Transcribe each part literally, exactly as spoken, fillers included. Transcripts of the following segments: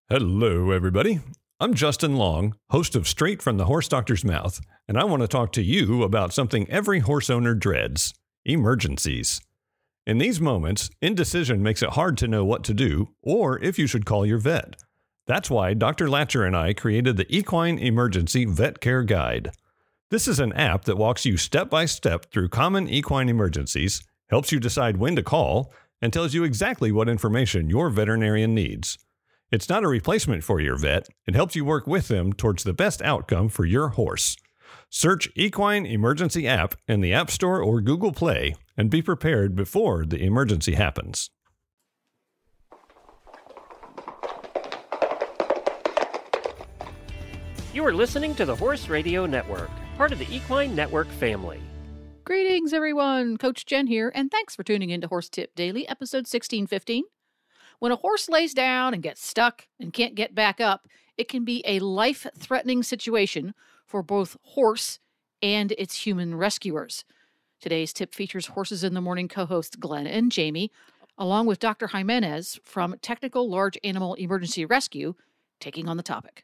Hello, everybody. I'm Justin Long, host of Straight from the Horse Doctor's Mouth, and I want to talk to you about something every horse owner dreads: emergencies. In these moments, indecision makes it hard to know what to do or if you should call your vet. That's why Doctor Latcher and I created the Equine Emergency Vet Care Guide. This is an app that walks you step by step through common equine emergencies, helps you decide when to call, and tells you exactly what information your veterinarian needs. It's not a replacement for your vet. It helps you work with them towards the best outcome for your horse. Search Equine Emergency App in the App Store or Google Play and be prepared before the emergency happens. You are listening to the Horse Radio Network, part of the Equine Network family. Greetings, everyone. Coach Jen here, and thanks for tuning in to Horse Tip Daily, episode sixteen fifteen. When a horse lays down and gets stuck and can't get back up, it can be a life-threatening situation for both horse and its human rescuers. Today's tip features Horses in the Morning co-hosts Glenn and Jamie, along with Doctor Jimenez from Technical Large Animal Emergency Rescue, taking on the topic.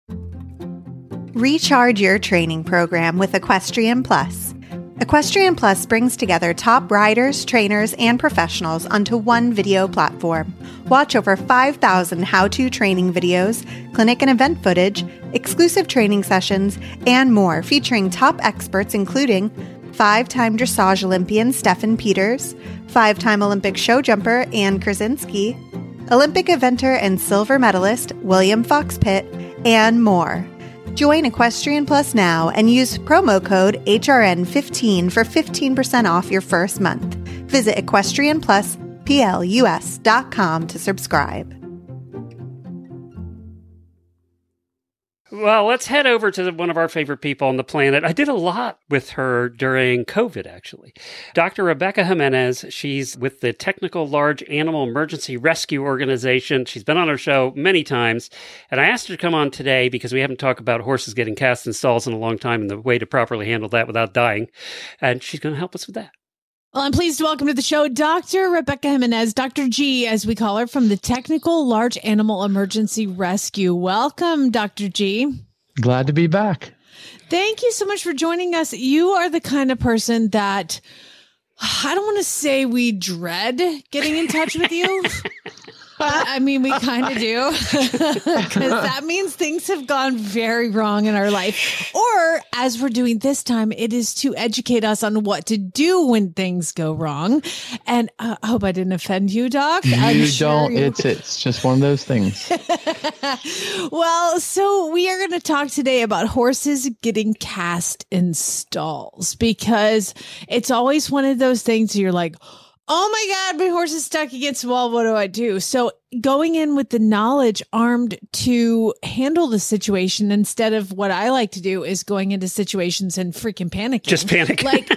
Recharge your training program with Equestrian Plus. Equestrian Plus brings together top riders, trainers, and professionals onto one video platform. Watch over five thousand how-to training videos, clinic and event footage, exclusive training sessions, and more, featuring top experts including five-time dressage Olympian Stefan Peters, five-time Olympic show jumper Ann Krasinski, Olympic eventer and silver medalist William Fox Pitt, and more. Join Equestrian Plus now and use promo code H R N fifteen for fifteen percent off your first month. Visit equestrian plus plus dot com to subscribe. Well, let's head over to one of our favorite people on the planet. I did a lot with her during COVID, actually. Doctor Rebecca Jimenez, she's with the Technical Large Animal Emergency Rescue Organization. She's been on our show many times, and I asked her to come on today because we haven't talked about horses getting cast in stalls in a long time and the way to properly handle that without dying, and she's going to help us with that. Well, I'm pleased to welcome to the show Doctor Rebecca Jimenez, Doctor G, as we call her, from the Technical Large Animal Emergency Rescue. Welcome, Doctor G. Glad to be back. Thank you so much for joining us. You are the kind of person that, I don't want to say we dread getting in touch with you. But, I mean, we kind of do, because that means things have gone very wrong in our life. Or, as we're doing this time, it is to educate us on what to do when things go wrong. And uh, I hope I didn't offend you, Doc. You I'm don't. Sure you... It's it's just one of those things. Well, so we are going to talk today about horses getting cast in stalls, because it's always one of those things you're like, oh my God, my horse is stuck against the wall. What do I do? So going in with the knowledge, armed to handle the situation, instead of what I like to do is going into situations and freaking panicking. Just panic. Like,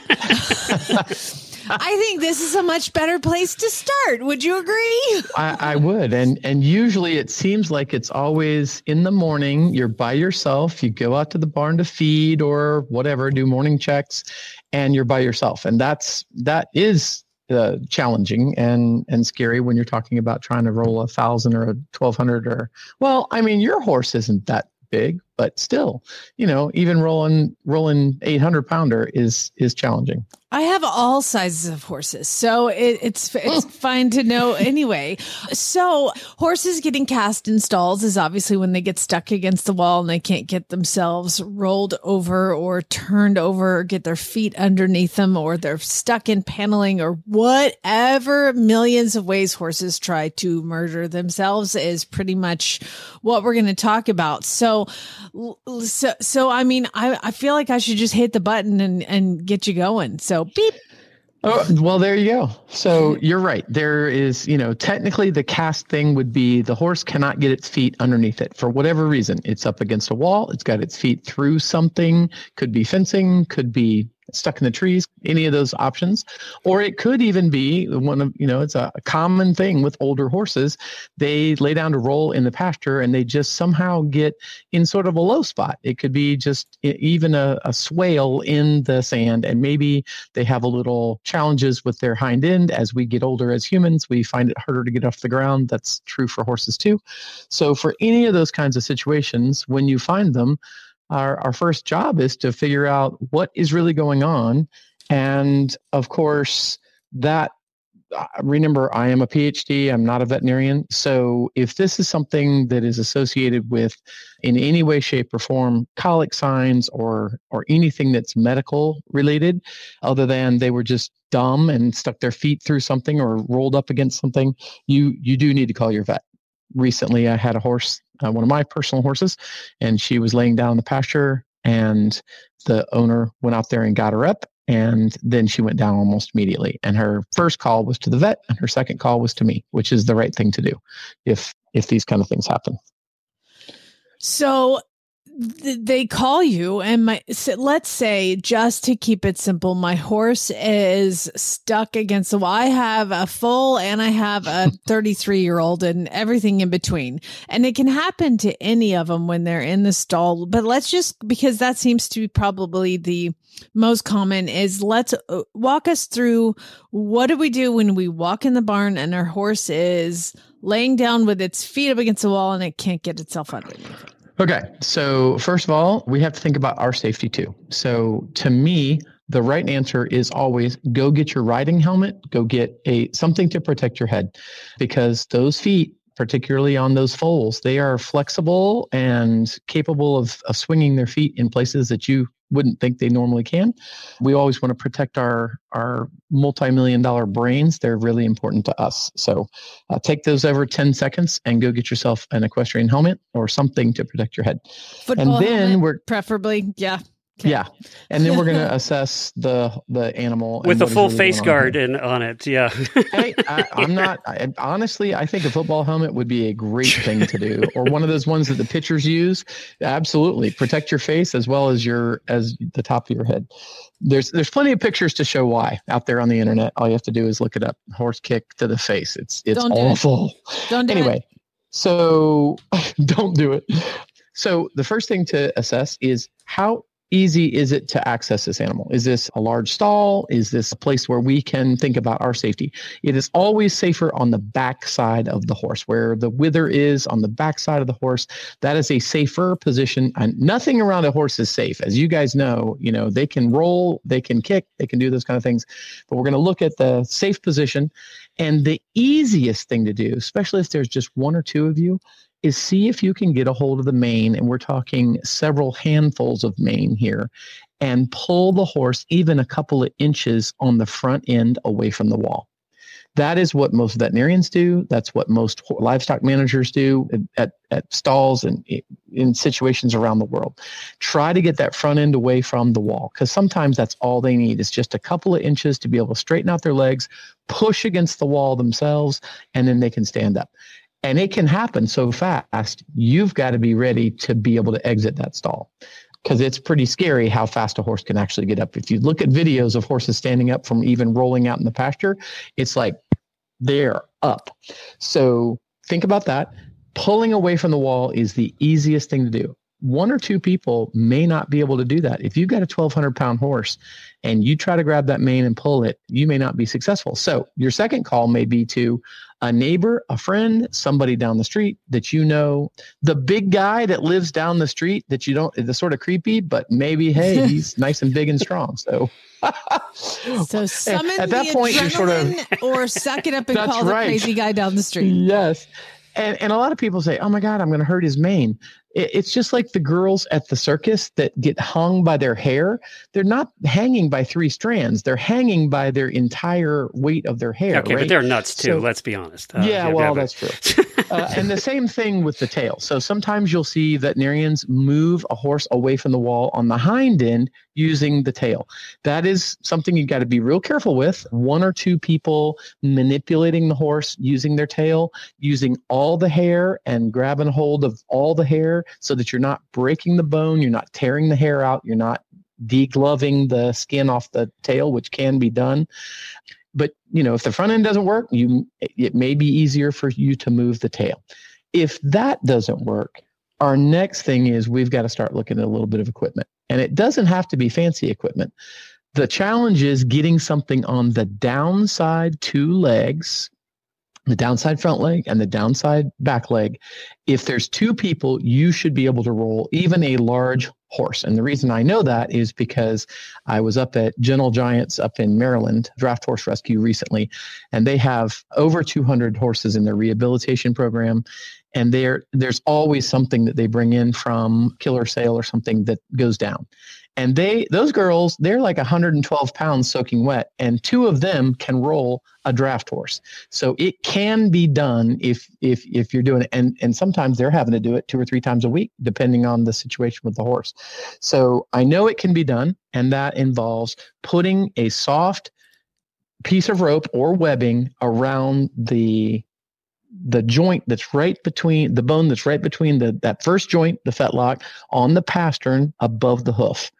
I think this is a much better place to start. Would you agree? I, I would. And and usually it seems like it's always in the morning. You're by yourself. You go out to the barn to feed or whatever, do morning checks, and you're by yourself. And that's that is Uh, challenging and and scary when you're talking about trying to roll a thousand or a twelve hundred or, well, I mean, your horse isn't that big, but still, you know, even rolling rolling eight hundred pounder is is challenging. I have all sizes of horses, so it, it's it's fine to know anyway. So horses getting cast in stalls is obviously when they get stuck against the wall and they can't get themselves rolled over or turned over or get their feet underneath them, or they're stuck in paneling or whatever millions of ways horses try to murder themselves is pretty much what we're going to talk about. So, so, so I mean, I, I feel like I should just hit the button and, and get you going. So beep. Oh, well, there you go. So you're right. There is, you know, technically the cast thing would be the horse cannot get its feet underneath it for whatever reason. It's up against a wall. It's got its feet through something, could be fencing, could be stuck in the trees, any of those options. Or it could even be one of, you know, it's a common thing with older horses. They lay down to roll in the pasture and they just somehow get in sort of a low spot. It could be just even a, a swale in the sand, and maybe they have a little challenges with their hind end. As we get older as humans, we find it harder to get off the ground. That's true for horses too. So for any of those kinds of situations, when you find them, our, our first job is to figure out what is really going on. And of course, that remember, I am a P H D. I'm not a veterinarian. So if this is something that is associated with, in any way, shape, or form, colic signs or or anything that's medical related, other than they were just dumb and stuck their feet through something or rolled up against something, you you do need to call your vet. Recently, I had a horse, uh, one of my personal horses, and she was laying down in the pasture, and the owner went out there and got her up. And then she went down almost immediately. And her first call was to the vet, and her second call was to me, which is the right thing to do if if these kind of things happen. So th- they call you, and my so let's say, just to keep it simple, my horse is stuck against the wall. I have a foal and I have a thirty-three year old and everything in between. And it can happen to any of them when they're in the stall. But let's just, because that seems to be probably the most common, is let's uh, walk us through, what do we do when we walk in the barn and our horse is laying down with its feet up against the wall and it can't get itself underneath it? Okay. So first of all, we have to think about our safety too. So to me, the right answer is always go get your riding helmet, go get a something to protect your head, because those feet, particularly on those foals, they are flexible and capable of, of swinging their feet in places that you wouldn't think they normally can. We always want to protect our our multi-million dollar brains. They're really important to us. So uh, take those over ten seconds and go get yourself an equestrian helmet or something to protect your head. Football and then helmet, we're preferably, yeah. Okay. Yeah. And then we're going to assess the the animal. With a full really face on guard in, on it, yeah. Hey, I, I'm not, I, honestly, I think a football helmet would be a great thing to do. Or one of those ones that the pitchers use. Absolutely. Protect your face as well as your, as the top of your head. There's there's plenty of pictures to show why out there on the internet. All you have to do is look it up. Horse kick to the face. It's it's Don't do awful. It. Don't do anyway, it. So don't do it. So the first thing to assess is, how easy is it to access this animal? Is this a large stall? Is this a place where we can think about our safety? It is always safer on the back side of the horse, where the wither is on the back side of the horse. That is a safer position, and nothing around a horse is safe. As you guys know, you know, they can roll, they can kick, they can do those kind of things, but we're going to look at the safe position. And the easiest thing to do, especially if there's just one or two of you, is see if you can get a hold of the mane, and we're talking several handfuls of mane here, and pull the horse even a couple of inches on the front end away from the wall. That is what most veterinarians do. That's what most livestock managers do at, at stalls and in situations around the world. Try to get that front end away from the wall, because sometimes that's all they need is just a couple of inches to be able to straighten out their legs, push against the wall themselves, and then they can stand up. And it can happen so fast, you've got to be ready to be able to exit that stall, because it's pretty scary how fast a horse can actually get up. If you look at videos of horses standing up from even rolling out in the pasture, it's like they're up. So think about that. Pulling away from the wall is the easiest thing to do. One or two people may not be able to do that. If you've got a twelve hundred pound horse and you try to grab that mane and pull it, you may not be successful. So your second call may be to a neighbor, a friend, somebody down the street that you know, the big guy that lives down the street that you don't, the sort of creepy, but maybe, hey, he's nice and big and strong. So, so summon at that the point, you're sort of, or suck it up and that's call right. the crazy guy down the street. Yes. And, and a lot of people say, oh my God, I'm going to hurt his mane. It, it's just like the girls at the circus that get hung by their hair. They're not hanging by three strands. They're hanging by their entire weight of their hair. Okay, right? But they're nuts too, so, let's be honest. Uh, yeah, yeah, well, yeah, that's true. uh, and the same thing with the tail. So sometimes you'll see veterinarians move a horse away from the wall on the hind end using the tail. That is something you got to be real careful with. One or two people manipulating the horse using their tail, using all the hair and grabbing hold of all the hair so that you're not breaking the bone, you're not tearing the hair out, you're not degloving the skin off the tail, which can be done. But, you know, if the front end doesn't work, you it may be easier for you to move the tail. If that doesn't work, our next thing is we've got to start looking at a little bit of equipment. And it doesn't have to be fancy equipment. The challenge is getting something on the downside two legs, the downside front leg and the downside back leg. If there's two people, you should be able to roll even a large horse. And the reason I know that is because I was up at Gentle Giants up in Maryland, Draft Horse Rescue recently, and they have over two hundred horses in their rehabilitation program. And there, there's always something that they bring in from killer sale or something that goes down. And they, those girls, they're like one hundred twelve pounds soaking wet, and two of them can roll a draft horse. So it can be done if if if you're doing it. And and sometimes they're having to do it two or three times a week, depending on the situation with the horse. So I know it can be done, and that involves putting a soft piece of rope or webbing around the the joint that's right between the bone that's right between the that first joint, the fetlock, on the pastern above the hoof.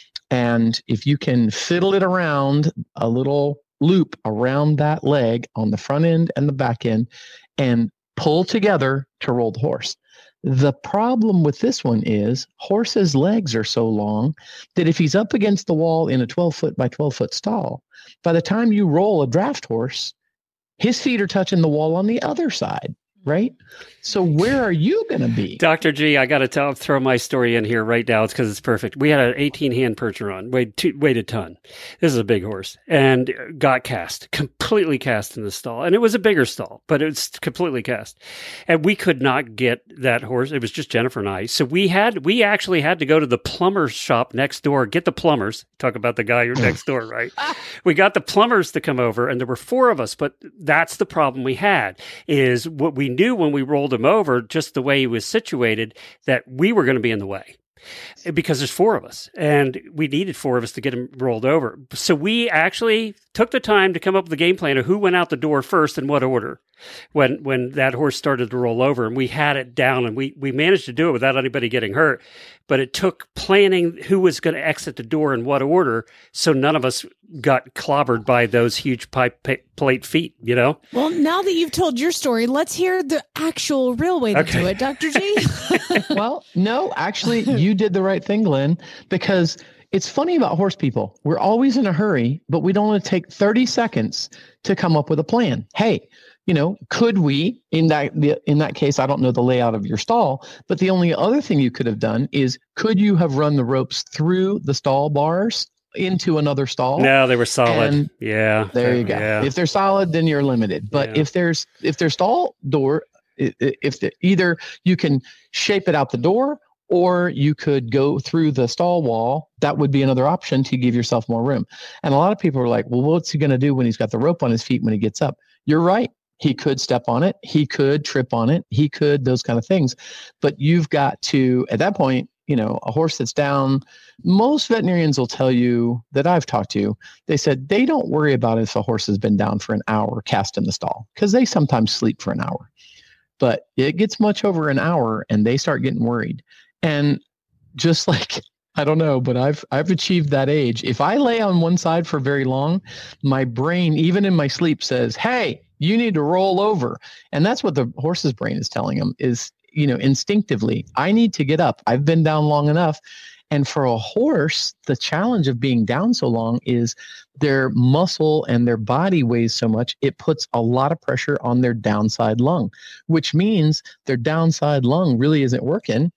And if you can fiddle it around a little loop around that leg on the front end and the back end and pull together to roll the horse. The problem with this one is horse's legs are so long that if he's up against the wall in a twelve foot by twelve foot stall, by the time you roll a draft horse, his feet are touching the wall on the other side, right? So where are you going to be? Doctor G, I got to tell, throw my story in here right now. It's because it's perfect. We had an eighteen hand Percheron, weighed, two, weighed a ton. This is a big horse, and got cast, completely cast in the stall. And it was a bigger stall, but it was completely cast. And we could not get that horse. It was just Jennifer and I. So we had, we actually had to go to the plumber's shop next door, get the plumbers. Talk about the guy next door, right? We got the plumbers to come over, and there were four of us, but that's the problem we had, is what we knew when we rolled him over, just the way he was situated, that we were going to be in the way because there's four of us and we needed four of us to get him rolled over. So we actually took the time to come up with a game plan of who went out the door first in what order when when that horse started to roll over, and we had it down, and we we managed to do it without anybody getting hurt. But it took planning who was going to exit the door in what order, so none of us got clobbered by those huge pipe pa- plate feet, you know? Well, now that you've told your story, let's hear the actual real way to Okay. do it, Doctor G. Well, no, actually, you did the right thing, Glenn, because it's funny about horse people. We're always in a hurry, but we don't want to take thirty seconds to come up with a plan. Hey, you know, could we, in that in that case, I don't know the layout of your stall, but the only other thing you could have done is, could you have run the ropes through the stall bars into another stall? No, they were solid. And yeah. There you go. Yeah. If they're solid, then you're limited. But Yeah. if there's if their stall door, i- i- if the, either you can shape it out the door, or you could go through the stall wall, that would be another option to give yourself more room. And a lot of people are like, well, what's he going to do when he's got the rope on his feet when he gets up? You're right. He could step on it. He could trip on it. He could, those kind of things. But you've got to, at that point, you know, a horse that's down, most veterinarians will tell you that I've talked to, they said they don't worry about if a horse has been down for an hour cast in the stall, because they sometimes sleep for an hour. But it gets much over an hour and they start getting worried. And just like, I don't know, but I've I've achieved that age. If I lay on one side for very long, my brain, even in my sleep, says, hey, you need to roll over. And that's what the horse's brain is telling them, is, you know, instinctively, I need to get up. I've been down long enough. And for a horse, the challenge of being down so long is their muscle and their body weighs so much, it puts a lot of pressure on their downside lung, which means their downside lung really isn't working.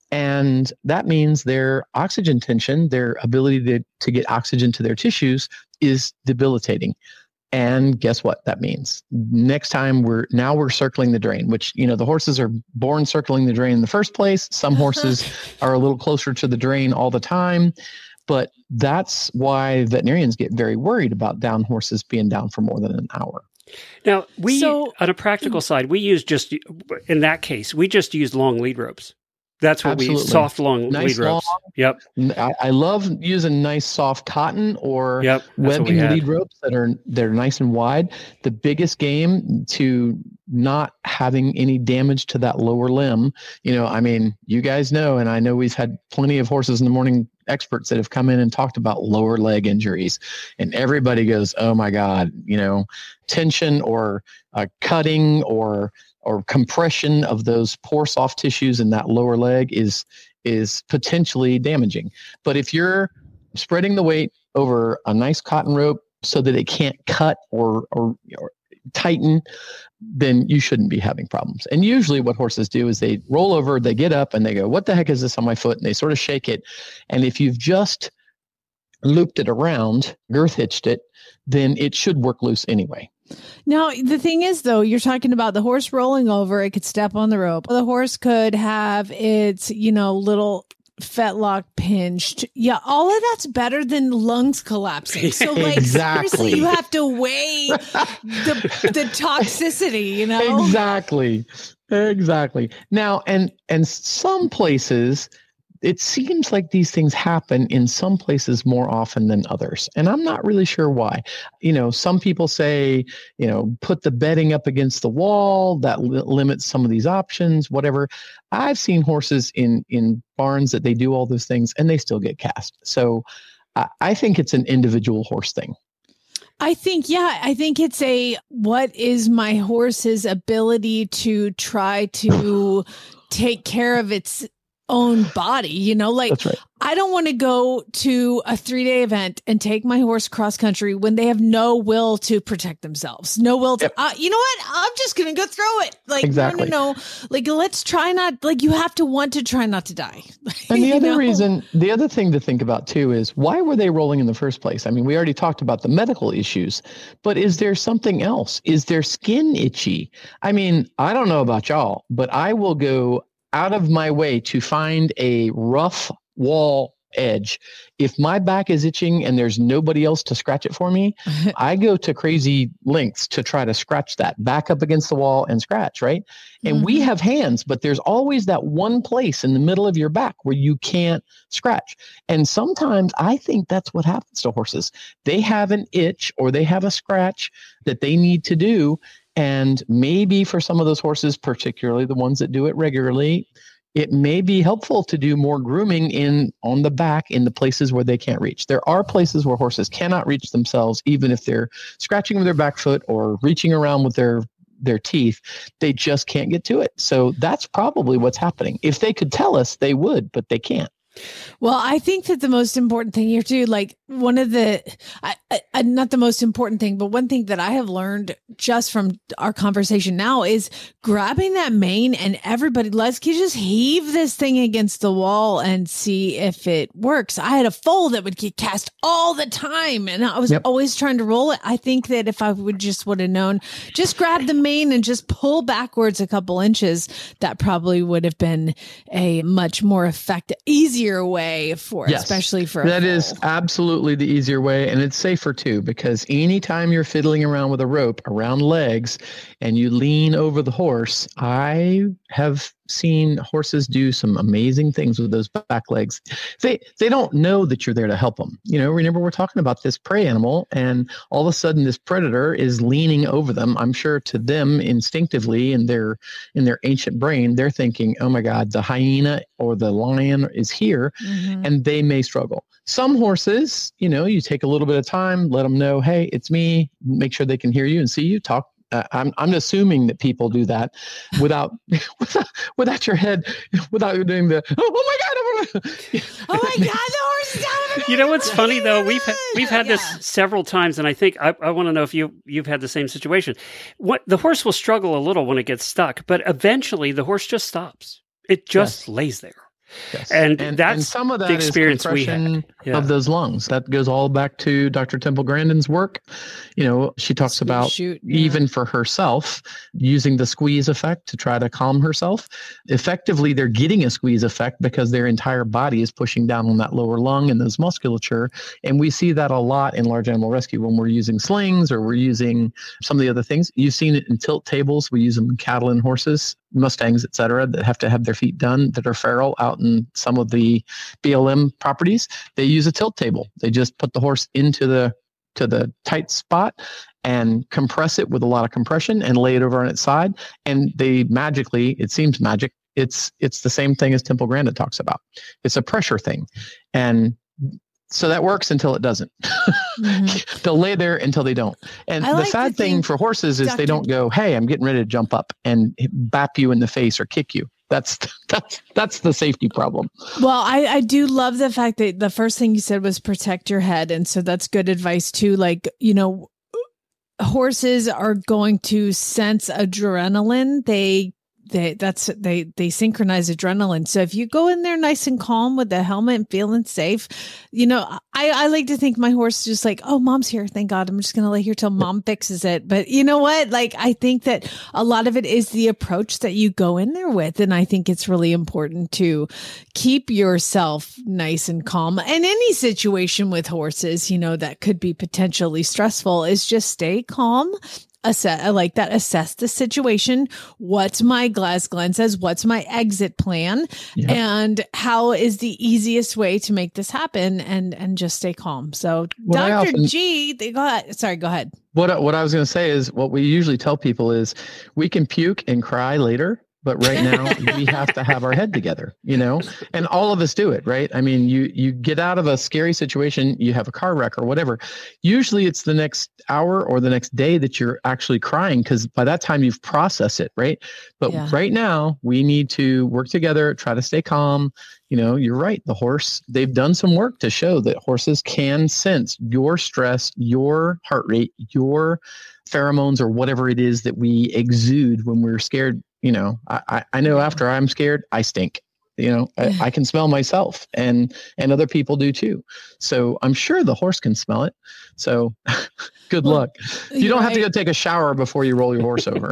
And that means their oxygen tension, their ability to, to get oxygen to their tissues, is debilitating. And guess what that means? Next time we're now we're circling the drain, which, you know, the horses are born circling the drain in the first place. Some horses are a little closer to the drain all the time. But that's why veterinarians get very worried about down horses being down for more than an hour. Now, we, So- on a practical side, we use just, in that case, we just use long lead ropes. That's what we use, Absolutely. soft, long Nice lead ropes. long- Yep. I, I love using nice soft cotton or Yep. That's what we webbing had. lead ropes that are they're nice and wide. The biggest game to not having any damage to that lower limb, you know, I mean, you guys know, and I know we've had plenty of horses in the morning experts that have come in and talked about lower leg injuries, and everybody goes, oh my God, you know, tension or uh, cutting or or compression of those poor soft tissues in that lower leg is is potentially damaging. But if you're spreading the weight over a nice cotton rope so that it can't cut or or, or tighten, then you shouldn't be having problems. And usually what horses do is they roll over, they get up and they go, what the heck is this on my foot? And they sort of shake it. And if you've just looped it around, girth hitched it, then it should work loose anyway. Now, the thing is, though, you're talking about the horse rolling over. It could step on the rope. The horse could have its, you know, little fetlock pinched. Yeah, all of that's better than lungs collapsing. So, like, exactly. seriously, you have to weigh the, the toxicity, you know? Exactly. Exactly. Now, and and some places, it seems like these things happen in some places more often than others. And I'm not really sure why. You know, some people say, you know, put the bedding up against the wall. That li- limits some of these options, whatever. I've seen horses in, in barns that they do all those things and they still get cast. So I, I think it's an individual horse thing. I think, yeah, I think it's a, what is my horse's ability to try to take care of its own body, you know, like That's right. I don't want to go to a three day event and take my horse cross country when they have no will to protect themselves. No will to, Yep. uh, you know what? I'm just going to go throw it. Like, Exactly. no, no, no. Like, let's try not, like, you have to want to try not to die. And the You other know? reason, the other thing to think about too is why were they rolling in the first place? I mean, we already talked about the medical issues, but is there something else? Is their skin itchy? I mean, I don't know about y'all, but I will go out of my way to find a rough wall edge. If my back is itching and there's nobody else to scratch it for me, I go to crazy lengths to try to scratch that, back up against the wall and scratch, right? And Mhm. we have hands, but there's always that one place in the middle of your back where you can't scratch. And sometimes I think that's what happens to horses. They have an itch or they have a scratch that they need to do. And maybe for some of those horses, particularly the ones that do it regularly, it may be helpful to do more grooming in on the back in the places where they can't reach. There are places where horses cannot reach themselves, even if they're scratching with their back foot or reaching around with their their teeth. They just can't get to it. So that's probably what's happening. If they could tell us, they would, but they can't. Well, I think that the most important thing here too, like one of the, I, I, not the most important thing, but one thing that I have learned just from our conversation now is grabbing that mane and everybody, let's just heave this thing against the wall and see if it works. I had a foal that would get cast all the time and I was Yep. always trying to roll it. I think that if I would just would have known, just grab the mane and just pull backwards a couple inches, that probably would have been a much more effective, easier way for, Yes. especially for a That is foal. absolutely the easier way, and it's safer too, because anytime you're fiddling around with a rope around legs and you lean over the horse, I have seen horses do some amazing things with those back legs. They they don't know that you're there to help them. You know, remember we're talking about this prey animal, and all of a sudden this predator is leaning over them. I'm sure to them instinctively in their in their ancient brain, they're thinking, "Oh my God, the hyena or the lion is here," Mhm. and they may struggle. Some horses, you know, you take a little bit of time, let them know, "Hey, it's me." Make sure they can hear you and see you. Talk. Uh, I'm I'm assuming that people do that without without, without your head, without you doing the oh, oh my god, oh my god. Oh my God, the horse is down. You know what's funny though? We've ha- we've had this Yeah. several times, and I think I, I want to know if you you've had the same situation. What the horse will struggle a little when it gets stuck, but eventually the horse just stops. It just Yes. lays there. Yes. And and, that's and some of that the experience is we had. compression Yeah. of those lungs. That goes all back to Doctor Temple Grandin's work. You know, she talks Squeeze about shoot, yeah. even for herself using the squeeze effect to try to calm herself. Effectively, they're getting a squeeze effect because their entire body is pushing down on that lower lung and those musculature. And we see that a lot in large animal rescue when we're using slings or we're using some of the other things. You've seen it in tilt tables. We use them in cattle and horses, Mustangs, et cetera, that have to have their feet done that are feral out in some of the B L M properties. They use a tilt table. They just put the horse into the to the tight spot and compress it with a lot of compression and lay it over on its side. And they magically, it seems magic, it's it's the same thing as Temple Grandin talks about. It's a pressure thing. And So that works until it doesn't. Mm-hmm. They'll lay there until they don't. And I the like sad thing for horses is Doctor they don't go, hey, I'm getting ready to jump up and bap you in the face or kick you. That's that's that's the safety problem. Well, I, I do love the fact that the first thing you said was protect your head. And so that's good advice too. Like, you know, horses are going to sense adrenaline. They They that's they they synchronize adrenaline. So if you go in there nice and calm with the helmet and feeling safe, you know, I, I like to think my horse is just like, oh, mom's here. Thank God. I'm just gonna lay here till mom fixes it. But you know what? Like I think that a lot of it is the approach that you go in there with. And I think it's really important to keep yourself nice and calm. And any situation with horses, you know, that could be potentially stressful is just stay calm. Assess, I like that. Assess the situation. What's my glass Glenn says, what's my exit plan? Yep. And how is the easiest way to make this happen? And, and just stay calm. So what Doctor Often, G, they go ahead. Sorry, go ahead. What, what I was going to say is what we usually tell people is we can puke and cry later. But right now we have to have our head together, you know, and all of us do it, right? I mean, you you get out of a scary situation, you have a car wreck or whatever. Usually it's the next hour or the next day that you're actually crying because by that time you've processed it, right? But yeah. right now we need to work together, try to stay calm. You know, you're right. The horse, they've done some work to show that horses can sense your stress, your heart rate, your pheromones or whatever it is that we exude when we're scared. You know, I, I know after I'm scared, I stink. You know, I, I can smell myself and and other people do too. So I'm sure the horse can smell it. So good well, luck. You don't right. have to go take a shower before you roll your horse over.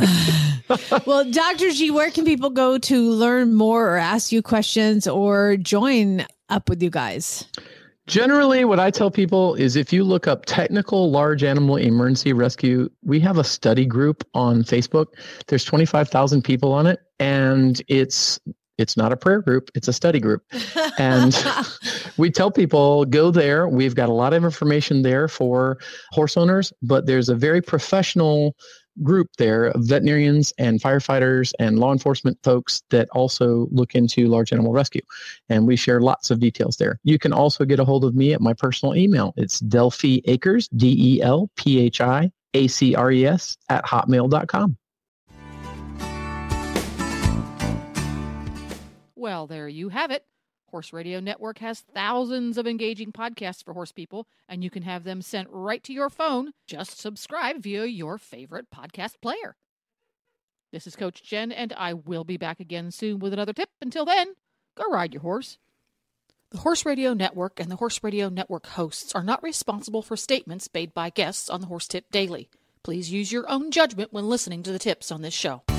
Well, Doctor G, where can people go to learn more or ask you questions or join up with you guys? Generally, what I tell people is if you look up Technical Large Animal Emergency Rescue, we have a study group on Facebook. There's twenty-five thousand people on it, and it's it's not a prayer group, it's a study group. And we tell people, go there. We've got a lot of information there for horse owners, but there's a very professional group there of veterinarians and firefighters and law enforcement folks that also look into large animal rescue. And we share lots of details there. You can also get a hold of me at my personal email. It's Delphi Acres, D E L P H I A C R E S at hotmail dot com. Well, there you have it. Horse Radio Network has thousands of engaging podcasts for horse people, and you can have them sent right to your phone. Just subscribe via your favorite podcast player. This is Coach Jen, and I will be back again soon with another tip. Until then, go ride your horse. The Horse Radio Network and the Horse Radio Network hosts are not responsible for statements made by guests on the Horse Tip Daily. Please use your own judgment when listening to the tips on this show.